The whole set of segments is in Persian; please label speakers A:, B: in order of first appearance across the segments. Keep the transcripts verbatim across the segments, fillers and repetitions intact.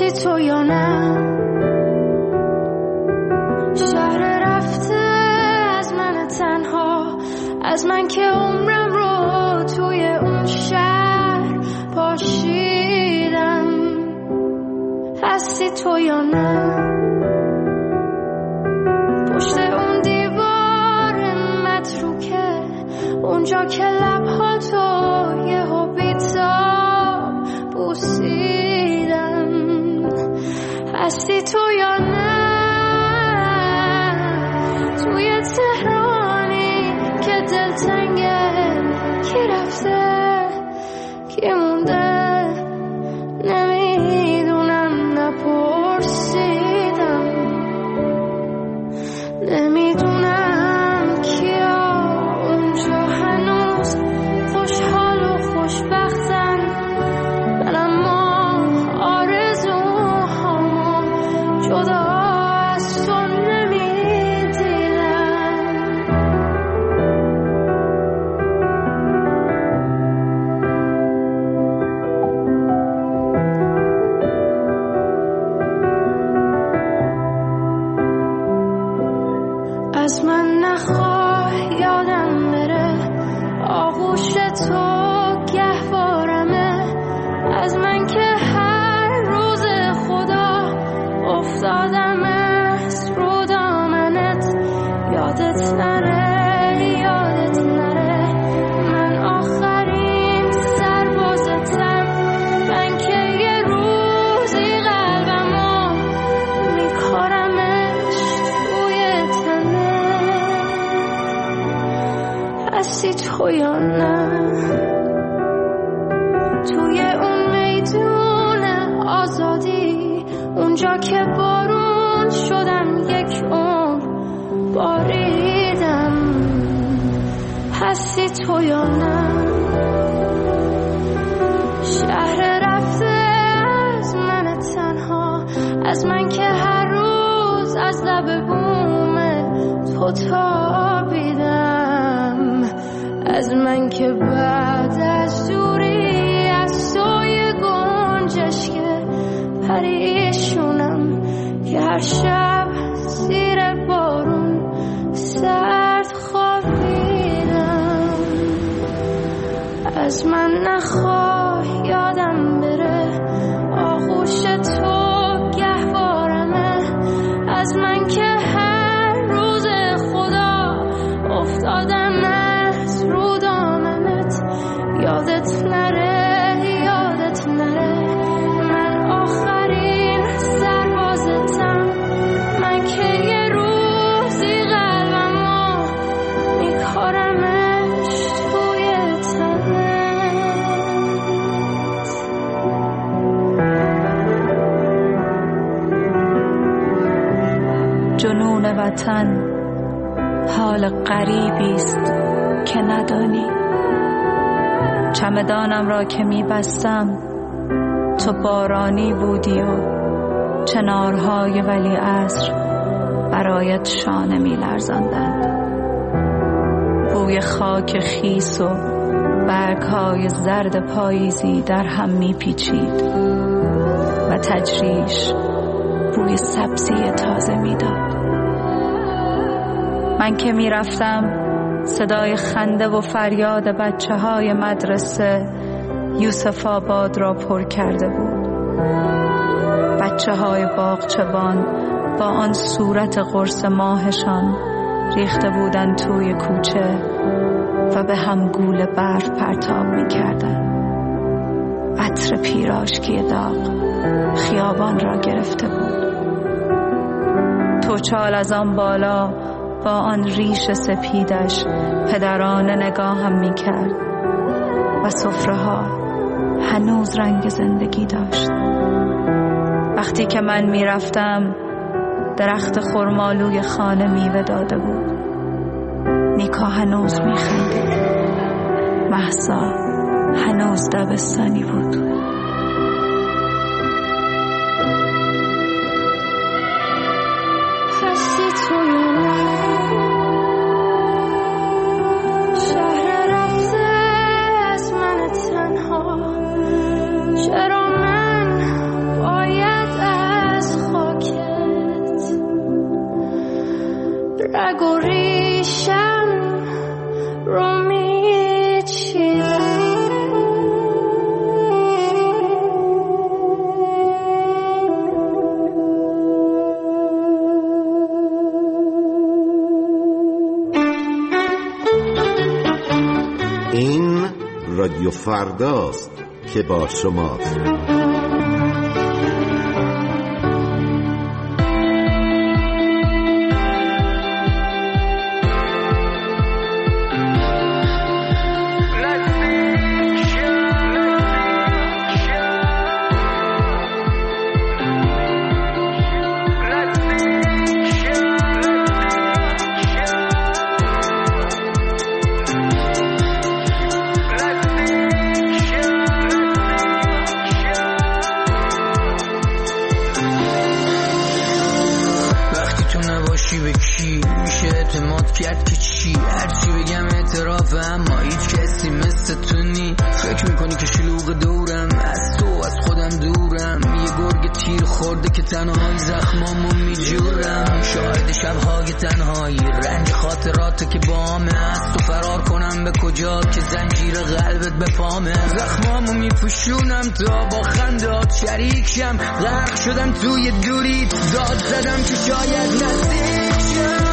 A: هستی تو یا نه؟ شهر رفته از من تنها، از من که عمرم رو توی اون شهر پاشیدم. هستی تو یا نه؟ پشت اون دیوار متروکه، اونجا که لبها تو یه ها بیتاب بوسیدم. هستی تو یا نه؟ توی تهرانی که دلتنگه، کی رفته کی مونده نمیدونم، نپرسیدم. نمیدونم کیا اونجا هنوز خوشحال و خوشبختن، من اما آرزوهامو جدا از تو از من نخواه یادم بره، آغوش تو گهوارمه. از من که هر روز خدا افتادم از رو دامنت، یادت نره یادت نره من آخرین سربازتم. من که یه روزی قلبمو میکارمش توی تنه. هستی تو یا نه؟ توی اون میدون آزادی، اونجا که بارون شدم یک عمر باریدم. هستی تو یا نه؟ شهر رفته از من تنها، از من که هر روز از لب بوم تو تابیدم. از من که بعد از دوری از سایه گنجش که پریشونم، که هر شب زیر بارون سرد خوابیدم. از من نخواه یادم بره، آغوش تو گهوارمه. از من که هر روز خدا افتادم از رو دامنت، یادت نره یادت نره من آخرین سربازتم. من که یه روزی قلبمو میکارمش توی تنت.
B: جنون وطن حال غریبیست که ندانی. چمدانم را که میبستم تو بارانی بودی و چنارهای ولی عصر برایت شانه میلرزاندند. بوی خاک خیس و برگهای زرد پاییزی در هم میپیچید و تجریش بوی سبزی تازه میداد. من که میرفتم صدای خنده و فریاد بچه های مدرسه یوسف آباد را پر کرده بود. بچه های باغچبان با آن صورت قرص ماهشان ریخته بودند توی کوچه و به هم گول برف پرتاب می کردن. عطر پیراشکی داغ خیابان را گرفته بود. توچال از آن بالا با آن ریش سپیدش پدرانه نگاهم می کرد و سفره ها هنوز رنگ زندگی داشت. وقتی که من می رفتم درخت خرمالوی خانه میوه داده بود. نیکا هنوز می خندید. مهسا هنوز دبستانی بود.
A: هستی تو یا نه؟ شهر رفته چرا من باید
C: رادیو فرداست که با شماست.
D: کرد که چی هرچی بگم اعترافه، اما هیچ کسی مثل تو نی. فکر میکنی که شلوغ دورم، از تو از خودم دورم. یه گرگ تیر خورده که تنهایی زخمامو میجورم. شاهد شبهای تنهایی، رنج خاطرات که بامه. از تو فرار کنم به کجا که زنجیر قلبت به پامه. زخمامو میپوشونم تا با خندات شریک شم. غرق شدم توی دوری، داد زدم که شاید نزدیک شم.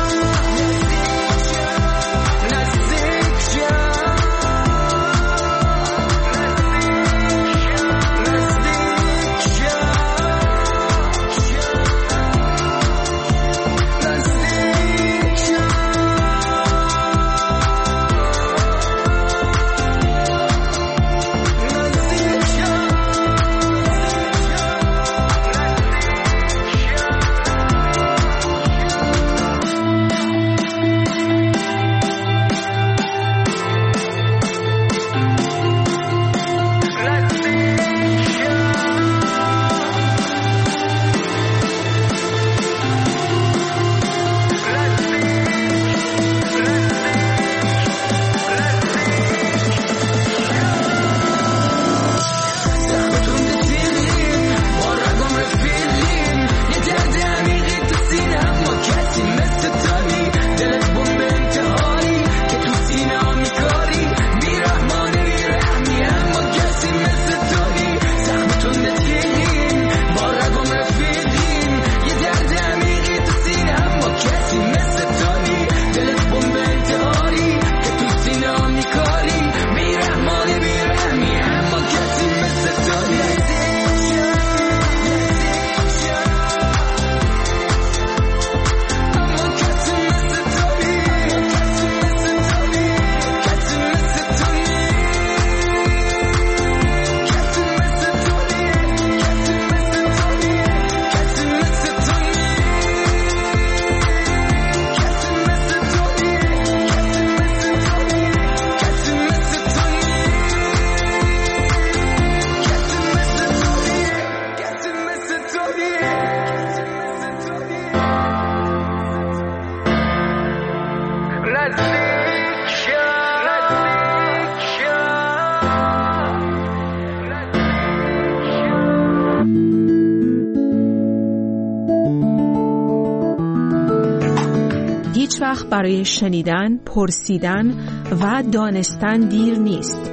E: هیچ وقت برای شنیدن، پرسیدن و دانستن دیر نیست.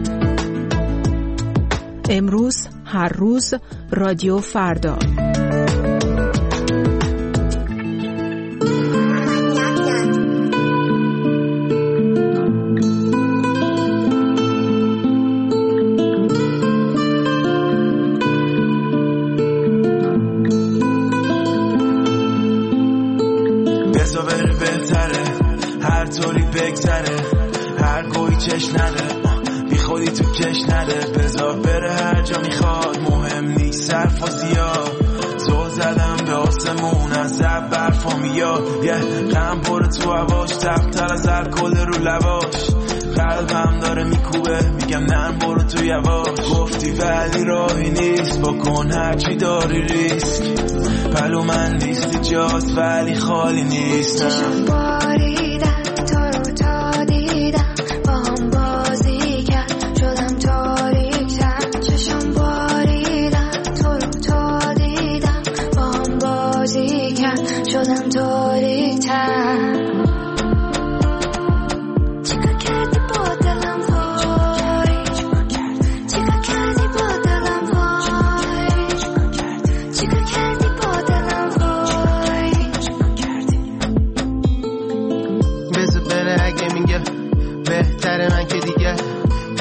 E: امروز، هر روز، رادیو فردا.
F: بگذره هر گوی چش نده، بی خودی تو کش نده. بذار بره هر جا میخواد، مهم نیست صرف و زیاد. زل زدم به آسمون از زب برفا میاد. یه غم پره تو هواش، تفتر از الکل رو لباش. قلبم داره میکوبه، میگم نه برو تو یواش. گفتی ولی راهی نیست، بکن هرچی داری ریسک. پلو من نیستی جاست ولی خالی نیستم.
A: شدم تاریک‌تر. چیکار کردی با دلم وای، چیکار کردی با دلم وای، چیکار کردی با دلم وای.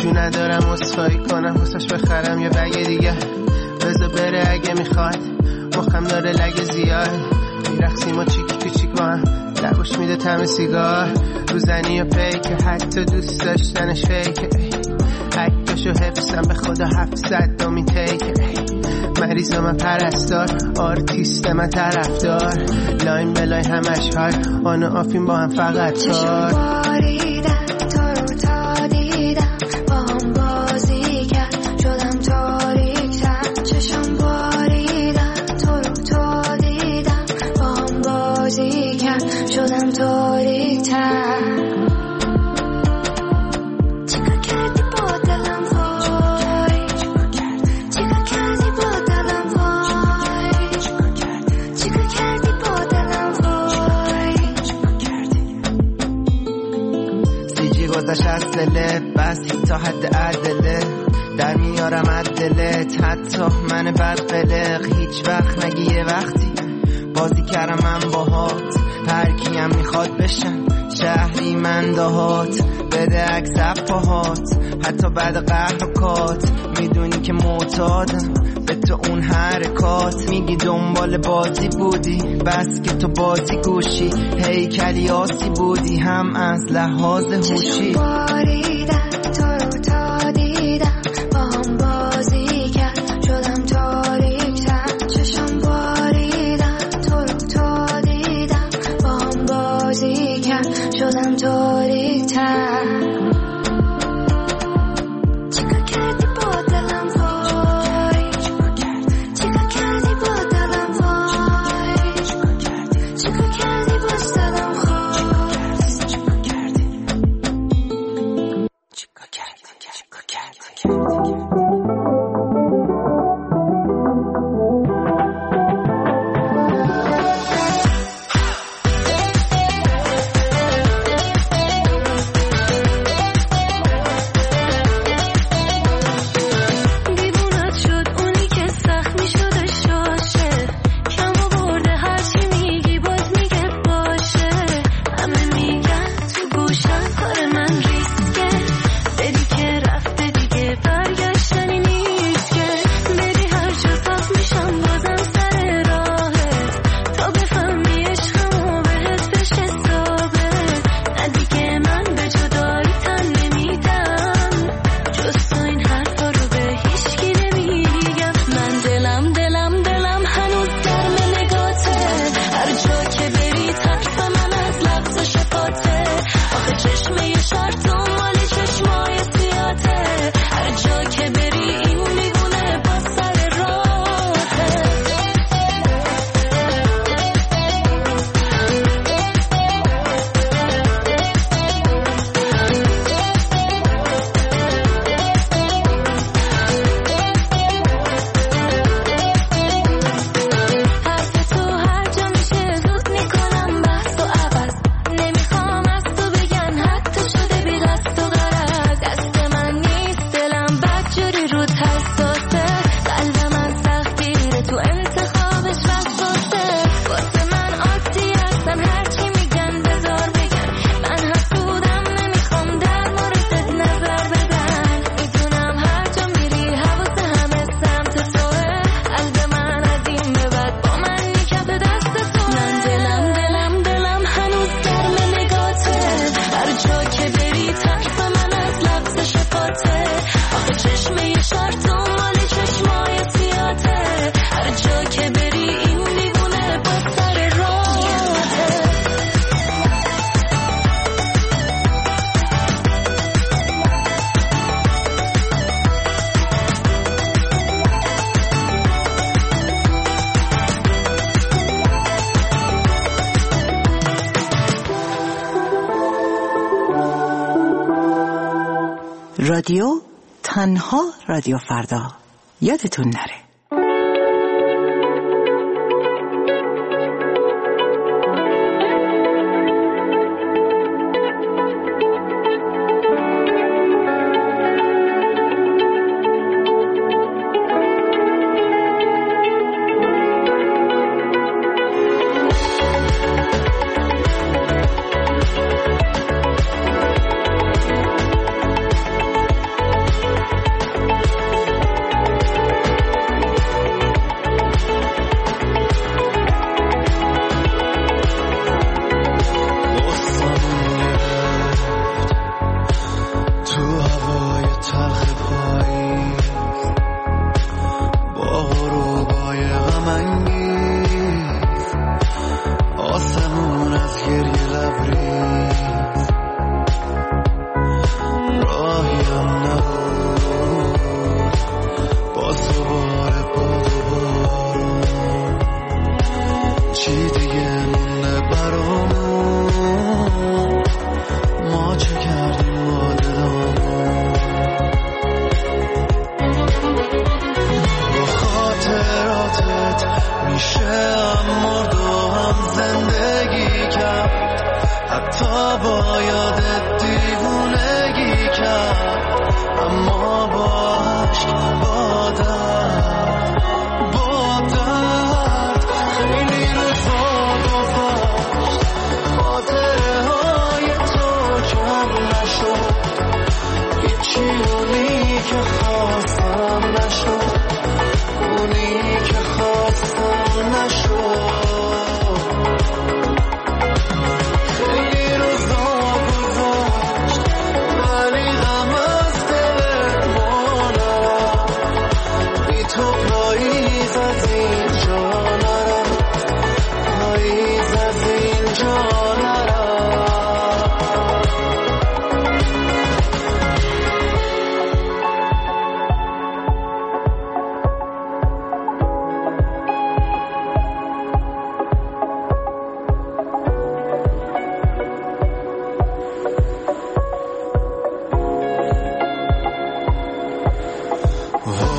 G: جو ندارم اسخایی کنم واسش بخرم یه بگه دیگه بذار بره اگه میخواد مخم داره لگه زیاد میرقصیم و چیک پیچیک با هم لبوش میده تم سیگار رو زنی و پیک حتی دوست داشتنش فیک عکسشو حفظم به خدا هفتصد دومین تیک مریض من پرستار آرتیست من طرفدار لاین به لاین همش های آن و آفین با هم فقط کار
A: باریدن تو رو تا دیدم با هم بازی کرد شدم تاریک‌تر چشم باریدن تو رو تا دیدم با هم بازی کرد شدم تاریک‌تر
G: گذشت از دلت بس تا حد عدله در میارم عدلت حتی من بد قلق هیچ وقت نگی یه وقتی بازی کردم من باهات هر کیم میخواد بشن شهری من دهات بده عکس پاهات حتی بعد قهر و کات میدونی که معتادم به تو اون حرکات میگی دنبال بازی بودی بس که تو بازی گوشی هیکلی آسی بودی هم از لحاظ هوشی
A: باریدن تو رو تا دیدم با هم بازی کرد شدم تاریک‌تر چشم باریدن تو رو تا دیدم با هم بازی کرد شدم تاریک‌تر
H: رادیو تنها رادیو فردا یادتون نره.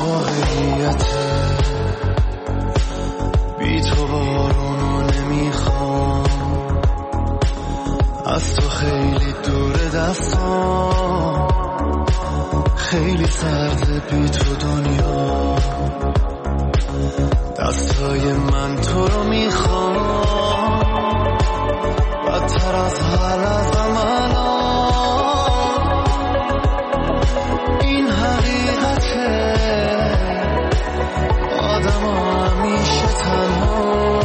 F: واقعیته، بی تو بارونو نمیخوام، از تو خیلی دور دستام، خیلی سرده بی تو دنیا، دستای من تو رو میخوام، بدتر از هر لحظه‌م الان، این حقیقته، آدم ها همیشه تنها،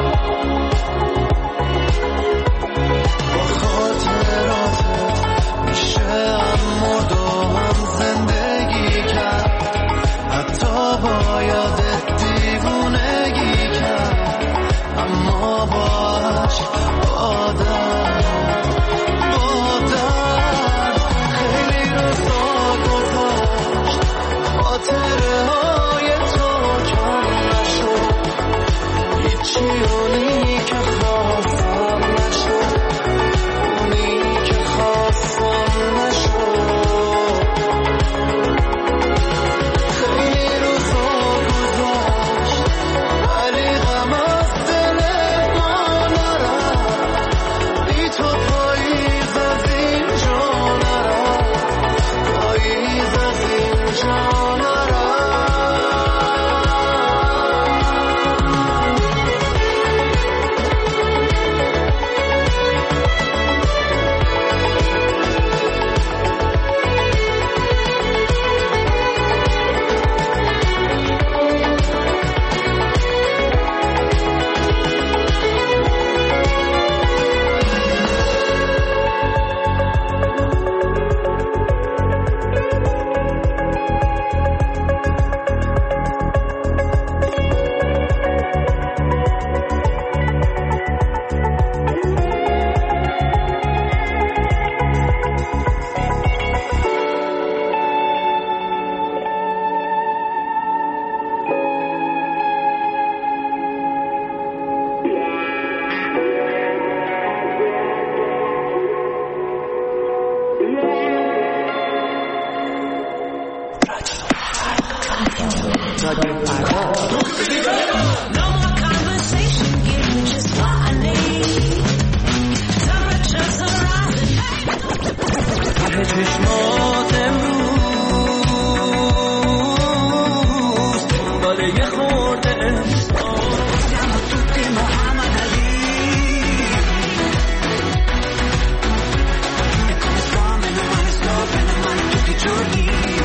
F: با خاطراتت میشه هم مرد و هم زندگی کرد، حتی با یادت دیوونگی کرد، اما باش آدم با درد خیلی روزا گذاشت، خاطره های تو کم نشد، هیچی اونی که خواستم نشد، اونی که خواستم نشد، خیلی روزا گذاشت ولی غم از دل ما نرفت، بی تو پاییز از اینجا نرفت، پاییز از اینجا نرفت. چشمات امروز باله یه خورده siamo tutti Muhammad Ali e come fame non male sto bene male tutti i giorni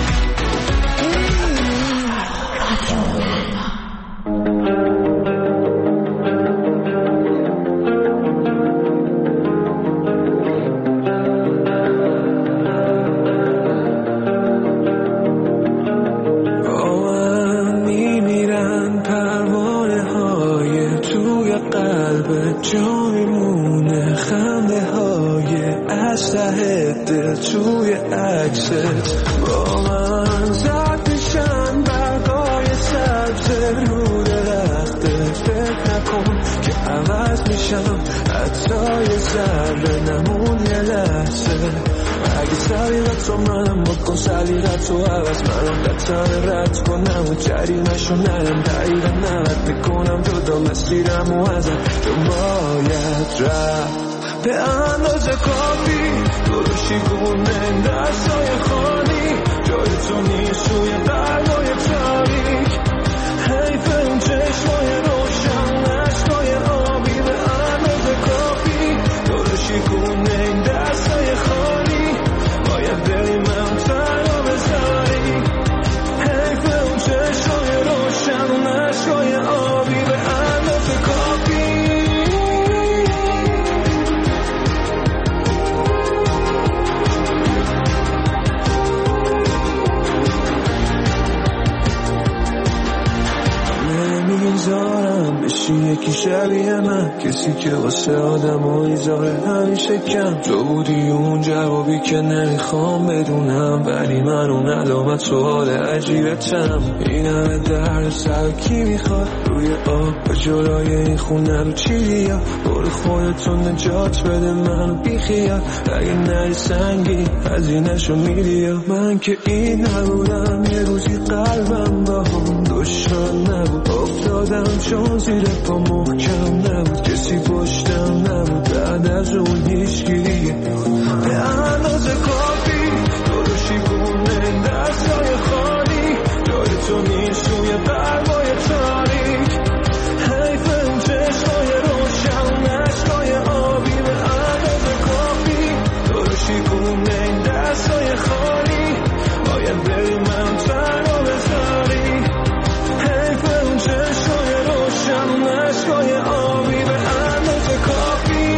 F: جای مونه خنده های اسلحه دل توی عکست، با من زد میشن برگای سبز رو درخته، فکر نکن که عوض میشم حتی یه ذره نمون یه لحظه، اگه سلیقت رو منم بکن سلیقت رو عوض، منم قطعه رد کنم و جریمشو نرم دقیقا نوت بکنم جدا مسیرم و ازت تو باید رفت به اندازه کافی درشی گونه دستای خالی، جای تو نیست روی قلبای تاریک، حیف اون چشمای روشن عشقای آبی، به اندازه کافی درشی گونه دستای خالی، باید بریم هم تنها بذاری، حیف اون چشمای روشن و عشقای آبی، به اندازه کافی. باشی یکی شبیه من، کسی که واسه آدم و ایزاره همیشه کم. تو بودی اون جوابی که نمیخوام بدونم، ولی من اون علامت سوال عجیبتم. این همه درد سر کی میخواد روی آب به جلوی این خونه رو چی بیا؟ برو خودتون نجات بده منو بیخیال، اگه نری سنگی هزینه‌شو میدی. من که این نبودم یه روزی قلبم با هم دشمن نبود، افتادم چون زیر پا محکم نبود، کسی پشتم نبود بعد از اون هیچکی دیگه. به اندازه کافی تو رو شیکونه دستای خالی، جای تو نیست توی قلبای تاریک. حیف اون چشمای روشن نشکای آبی، به اندازه کافی تو رو شیکونه دستای خالی، باید بری من تنها بذاری. حیف اون چشمای روشن نشکای آبی، به اندازه کافی.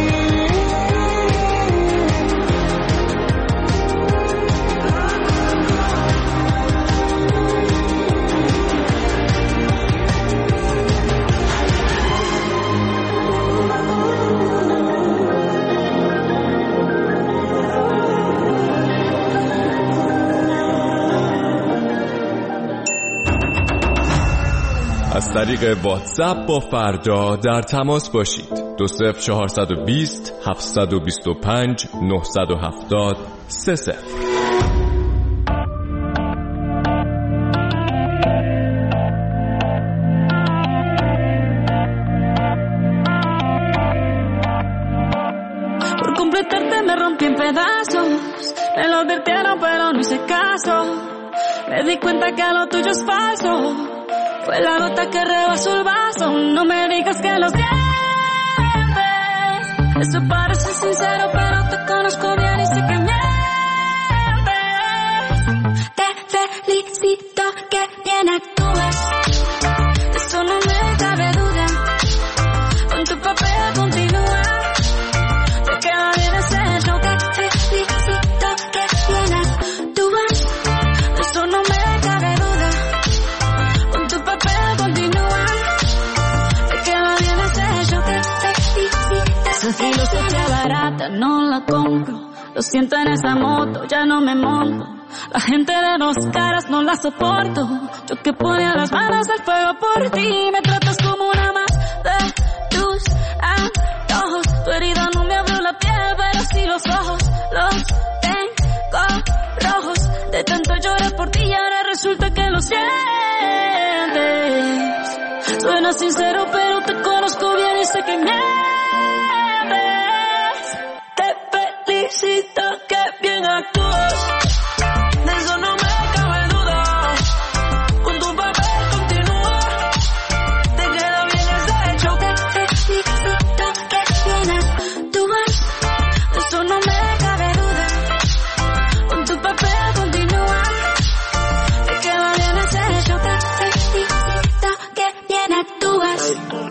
I: از طریق واتساپ با فردا در تماس باشید. دو صفر چهارصد و بیست هفتصد و بیست و پنج نهصد و هفتاد سه صفر.
J: Por completarte me rompí en pedazos, me lo advirtieron pero no hice caso. Me di cuenta que lo tuyo es falso, fue la gota que rebasó el vaso. No me digas que lo sientes, eso parece sincero pero te conozco bien y sé que mientes. Te felicito que bien actúas, de eso no me cabe duda. Con tu papel continúa, te queda bien ese show. Te felicito que bien actúas, de eso no me cabe duda. Con tu papel continúa, te queda bien ese show. Te felicito. Esa filosofía barata no la compro, lo siento en esa moto, ya no me monto. La gente de dos caras no la soporto, yo que ponía las manos al fuego por ti. Me tratas como una más de tus antojos, tu herida no me abrió la piel, pero sí los ojos, los tengo rojos. De tanto llorar por ti y ahora resulta que lo sientes. Suena sincero pero te conozco bien y sé que mientes. Te felicito que bien actúas, de eso no me cabe duda. Con tu papel continúa, te queda bien ese hecho. Te felicito que bien actúas, de eso no me cabe duda. Con tu papel continúa, te queda bien ese hecho. Te felicito que bien actúas.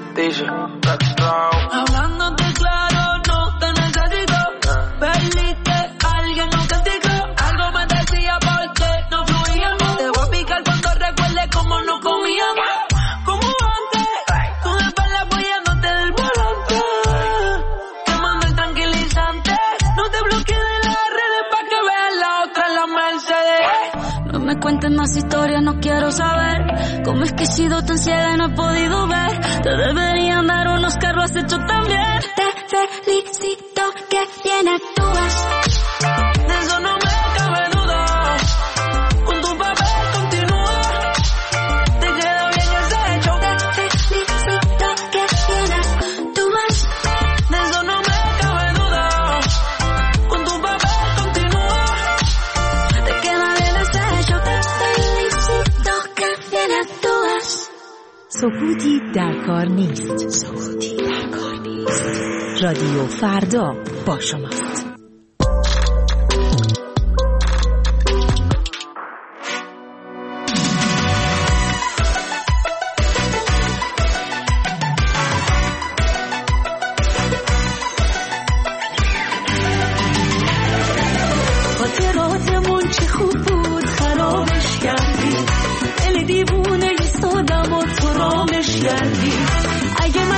J: Hablándote claro, no te necesito. Perdí que alguien no castigó. Algo me decía porque no fluíamos. Te voy a picar cuando recuerde cómo no comíamos. Como antes, con el pelo apoyándote del volante. Quemando el tranquilizante. No te bloquees de las redes pa' que veas la otra en la Mercedes. No me cuentes más historias, no quiero saber cómo es que he sido tan ciega y no he podido ver. Te deberían dar unos carros, has hecho también. Te felicito que bien actúas, de eso no me cabe duda. Con tu papel continúa, te queda bien ese hecho. Te felicito que bien actúas, de eso no me cabe duda. Con tu papel continúa, te queda bien ese hecho. Te felicito que bien actúas.
E: سکوتی در کار نیست. سکوتی در کار نیست. رادیو فردا با شماست.
J: خاطراتمون چه خوب بود خرابش کردی، دل دیوونه ایستادم و تو رامش کردی. اگه من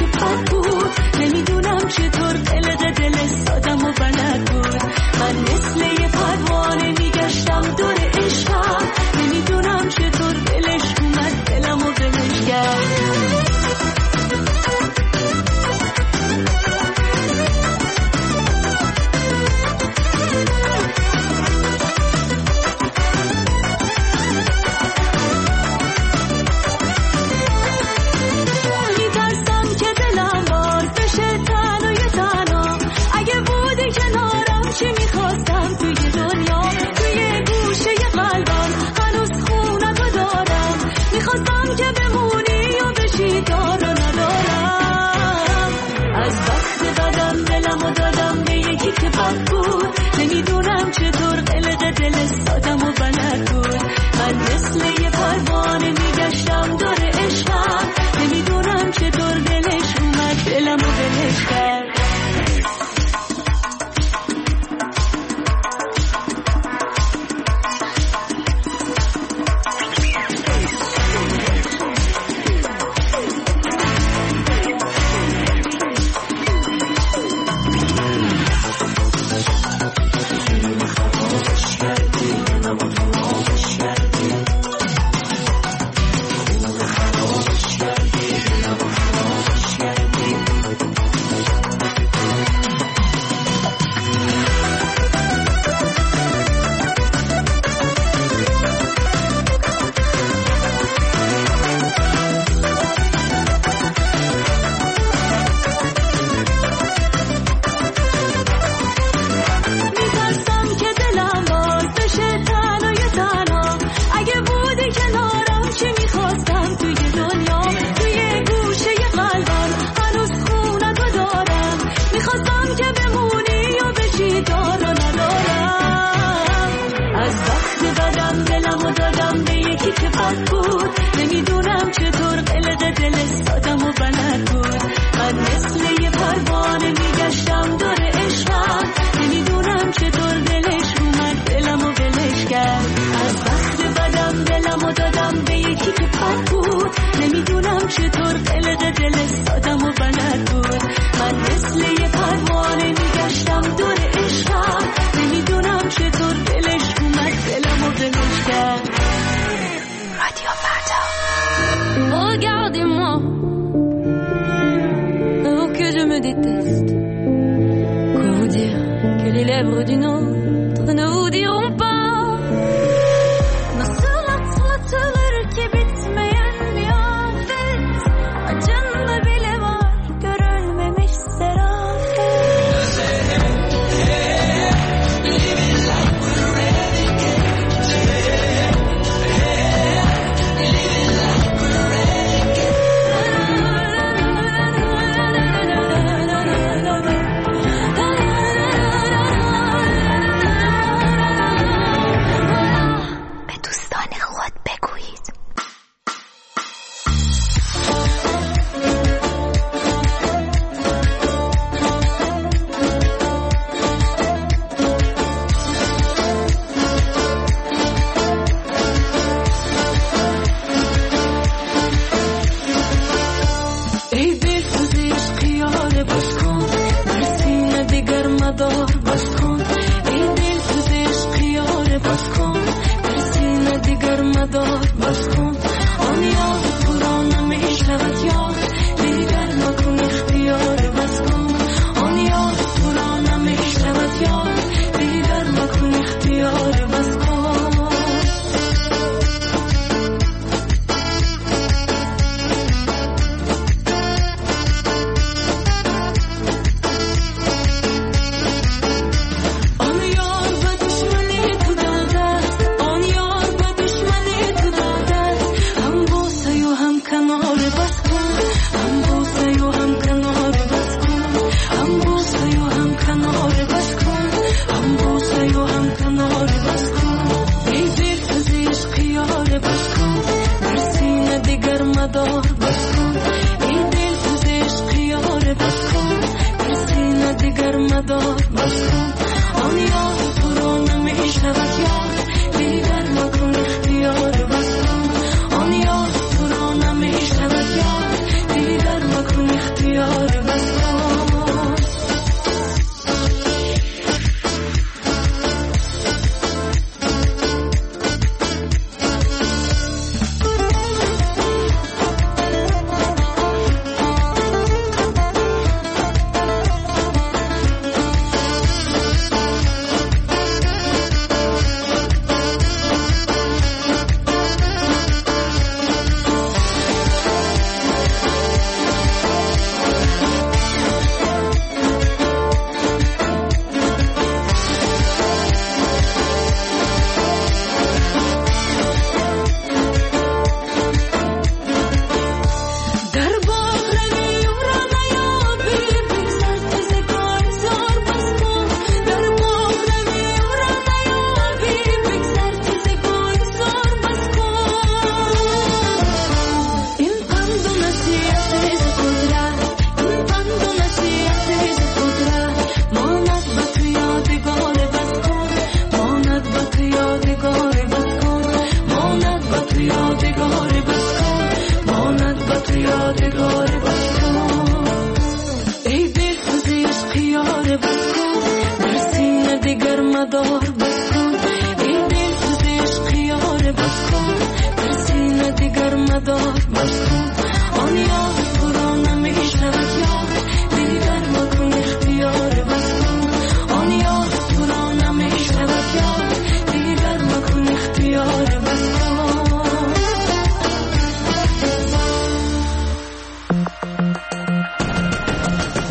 J: بد بود. نمیدونم چطور قلق دل سادم و بلد بود. من مثل یه پروانه میگشتم دور عشقم. نمیدونم چطور دلش اومد دلم و دلش کرد. نمیدونم چطور قلق دل سادم و بلد بود. من مثل یه پروانه میگشتم دور عشقم. نمیدونم چطور دلش اومد دلم و دلش کرد.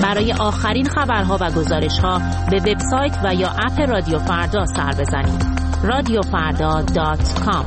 K: برای آخرین خبرها و گزارش‌ها به وبسایت و یا اپ رادیو فردا سر بزنید. رادیو فردا دات کام.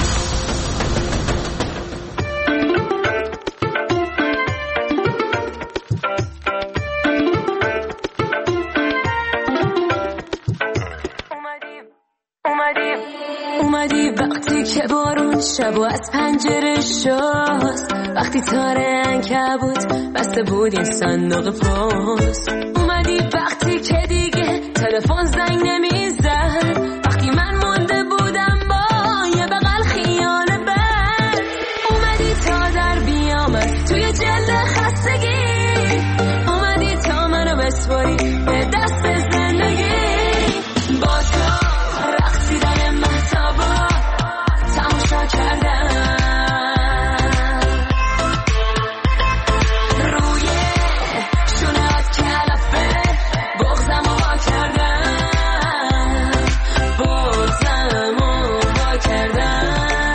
L: اومدی وقتی که بارون شب و از پنجره شست، وقتی تاره عنکبوت بسته بود این صندوق پست. اومدی وقتی که دیگه تلفن زنگ نمیزد، وقتی من مونده بودم با یه بغل خیال بد. اومدی تا در بیامد توی جلد خستگی، اومدی تا منو بسپاری به دست زندگی. با تو رقصیدن مهتابا تماشا کردم، روی شونهات کلافه بغزم رو وا کردم، بغزم رو وا کردم.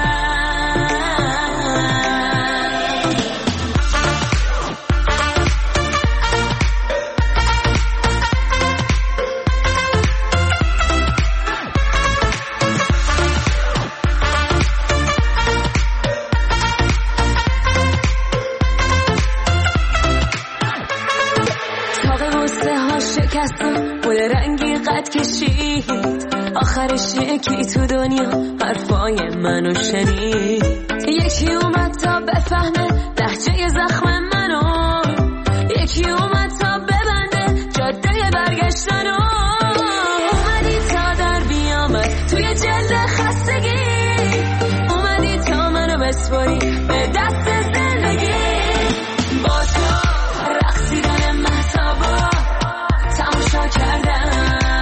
L: گل رنگی قد کشید، آخرش یکی تو دنیا حرفای منو شنید. یکی اومد تا بفهمه لهجه زخم منو، یکی اومد تا ببنده جاده برگشتنو. اومدی تا در بیامد توی جلد خستگی، اومدی تا منو بسپاری به دست زندگی. با تو رقصیدن مهتابا تماشا کردم،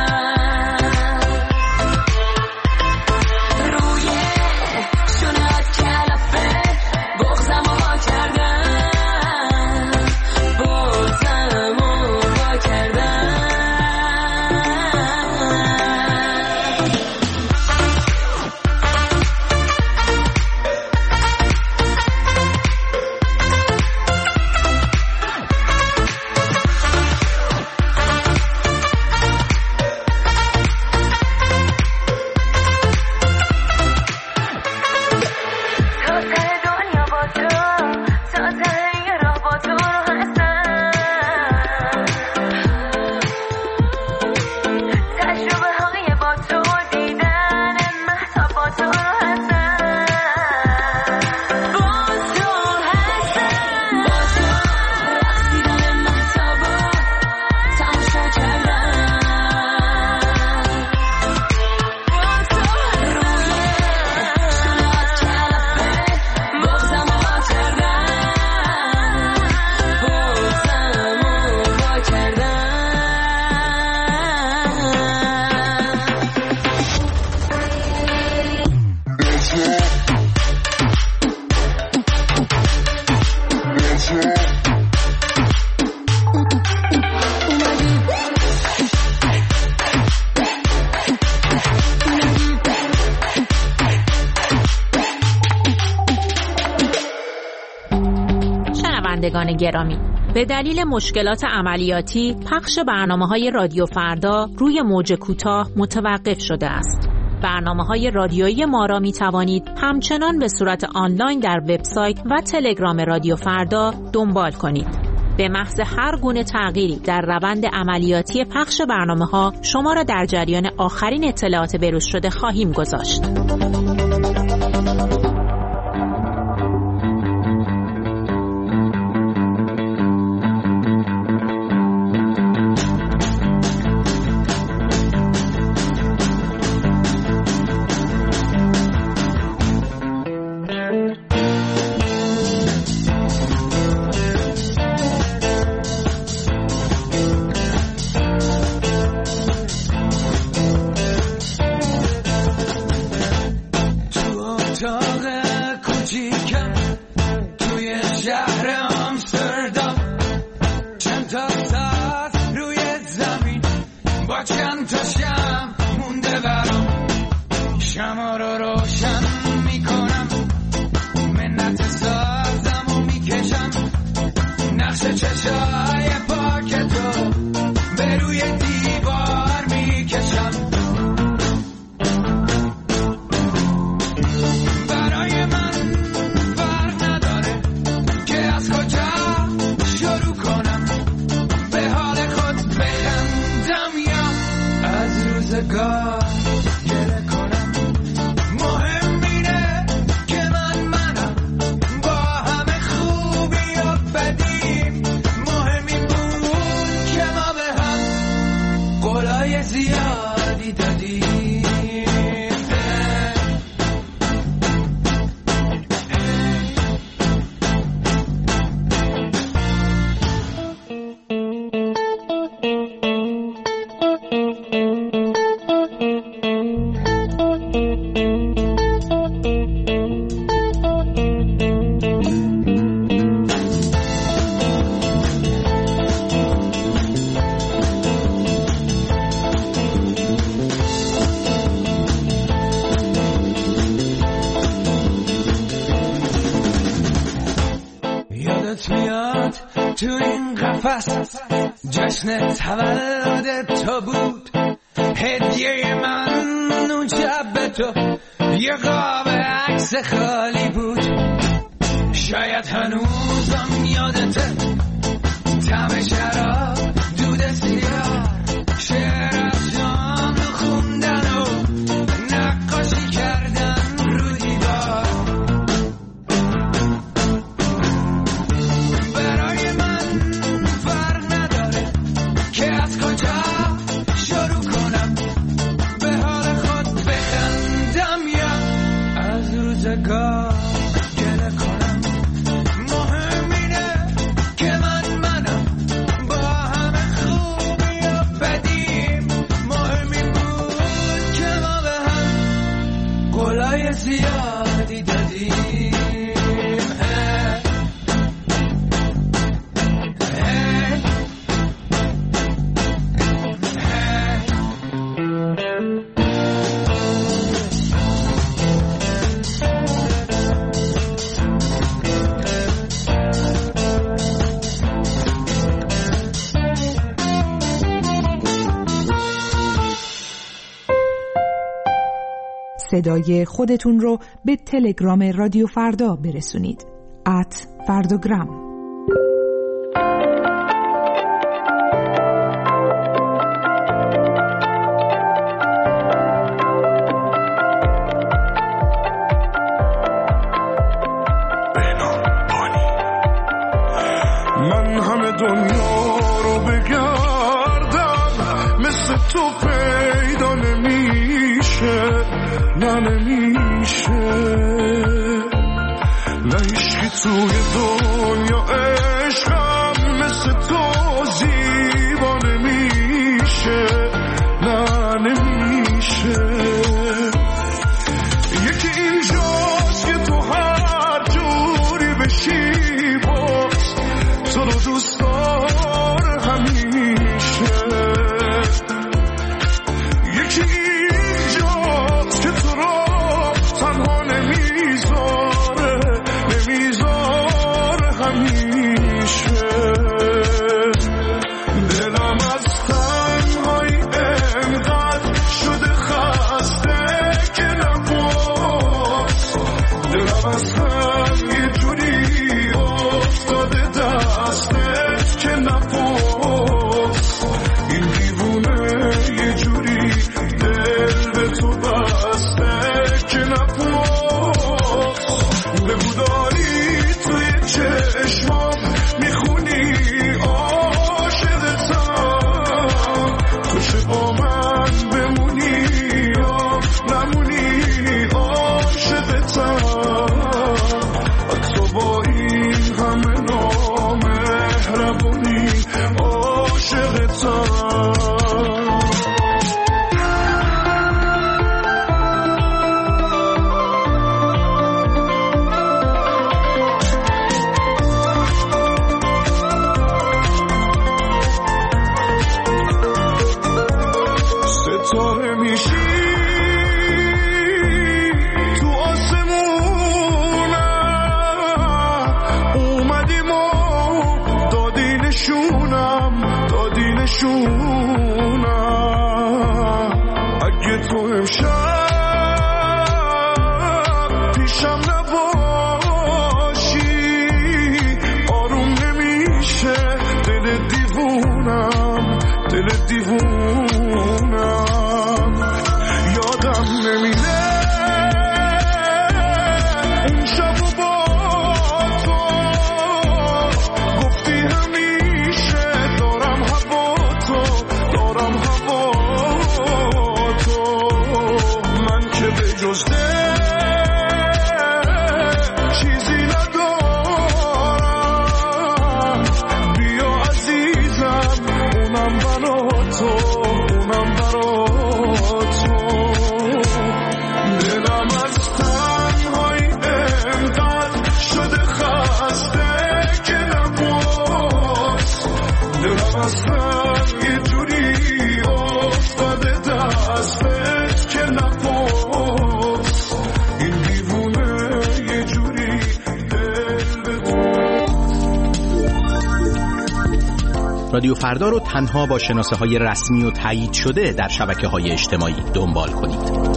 L: روی شونهات کلافه بغزم رو وا کردم، بغزم رو وا کردم.
K: شنوندگان گرامی، به دلیل مشکلات عملیاتی پخش برنامه‌های رادیو فردا روی موج کوتاه متوقف شده است. برنامه‌های رادیویی ما را می‌توانید همچنان به صورت آنلاین در وبسایت و تلگرام رادیو فردا دنبال کنید. به محض هر گونه تغییری در روند عملیاتی پخش برنامه‌ها شما را در جریان آخرین اطلاعات بروز شده خواهیم گذاشت.
M: چشای پاک تو
F: زیادی دادیم. تو این قفس جشن تولد تو بود، هدیه من اون شب به تو یه قاب عکس خالی بود. شاید هنوزم یادته طعم شراب، دود سیگار، شعر افشان خوندن و نقاشی کردن رو دیوار. برای من فرق نداره که از کجا شروع کنم، به حال خود بخندم یا از روزگار گله کنم. مهم اینه که من منم با همه خوبی و بدیم. مهم این بود که ما به هم قولای زیادی دادیم.
M: صدای خودتون رو به تلگرام رادیو فردا برسونید. ات فردوگرام.
N: من همه دنیا رو بگردم، مثل تو پیدا نمیشه، نه نمیشه. نه عشقی توی دنیا عشقم مثل تو زیبا نمیشه، نه نمیشه. یکی اینجاست که تو هر جوری بشی باز تو رو دوست داره همیشه. یکی اینجاست که تو رو تنها نمیذاره، نمیذاره همیشه. دلم از تنهایی انقدر شده خسته که نباز، دلم از هم یه جوری افتاده دستت که نباز. این دیوونه یه جوری دل به تو بسته که نباز. بگو داری توی چشمام میخونی عاشقتم، تو چه با من بمونی یا نمونی عاشقتم. حتی با این همه نامهربونی عاشقتم. ستاره میشی تو آسمونم، اومدیم و دادی نشونم، دادی نشونم. اگه تو امشب پیشم نباشی آروم نمیشه دل دیوونم، دل دیوونم. یادم نمیره اون شب و با تو گفتی همیشه دارم هوا تو، دارم هوا تو. دلم اصلا یه جوری افتاده دستت که نپرس این دیوونه یه جوری دل به
O: رادیو فردا رو تنها با شناسه های رسمی و تایید شده در شبکه های اجتماعی دنبال کنید.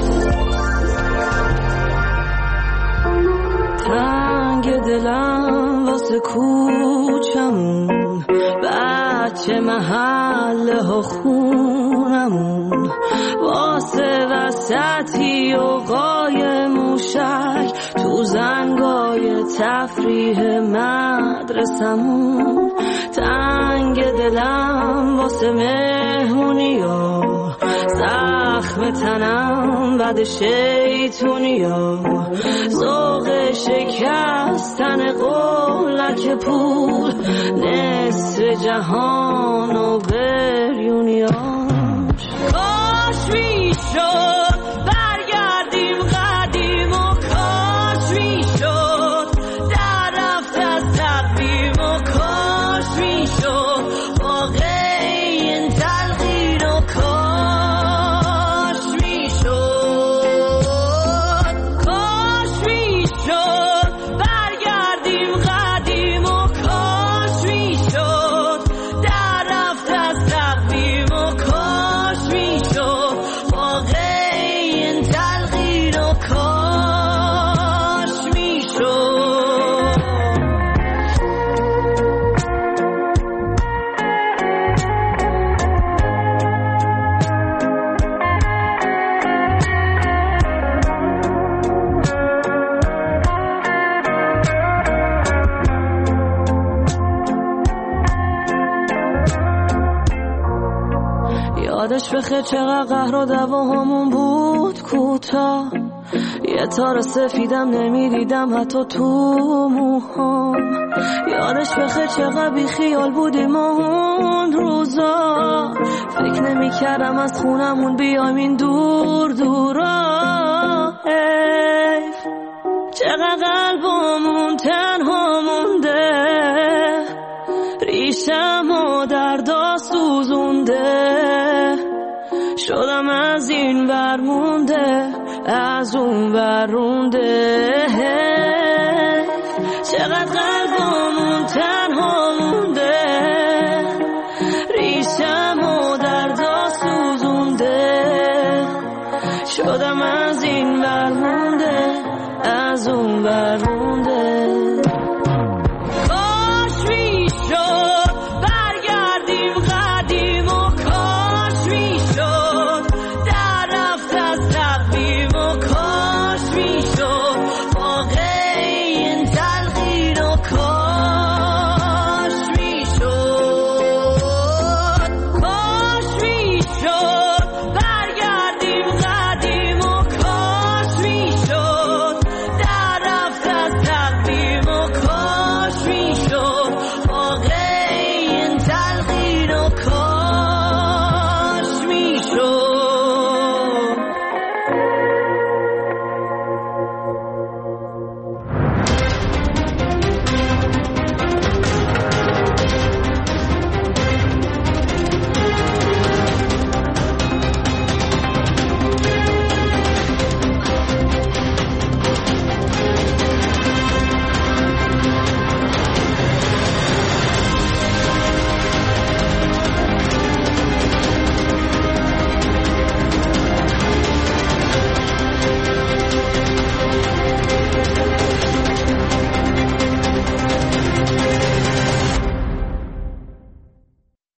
L: تنگ دلم واسه کوچمون، بچه محله ها خونمون، واسه وسطی و قای موشک تو زنگای تفریح مدرسمون. تنگ دلم واسه مهمونی و زخم تنم بعد شیطونی و ذوق شکستن قولک پول نصف جهان و بریونیاش. کاش میشد برگردیم قدیم و کاش میشد در رفت از تقویم و کاش میشد واقعی این تلقین و کاش میشد کاش میشد برگردیم قدیم و کاش میشد در رفت از تقویم و کاش میشد واقعی این تلقین و کاش میشد. یادش بخیر چقدر قهر و دعواهامون بود کوتاه، یه تار سفیدم نمیدیدم حتی تو موهام. یادش بخیر چقدر بی خیال بودیم اون روزا، فکر نمیکردم از خونمون بیایم این دور دورا. حیف چقدر قلبمون تنها مونده، ریشمو در داست سوزونده، شدم از این ور مونده از اون ور رونده. چقدر قلبمون تنها مونده، ریشمو در داست سوزونده، شدم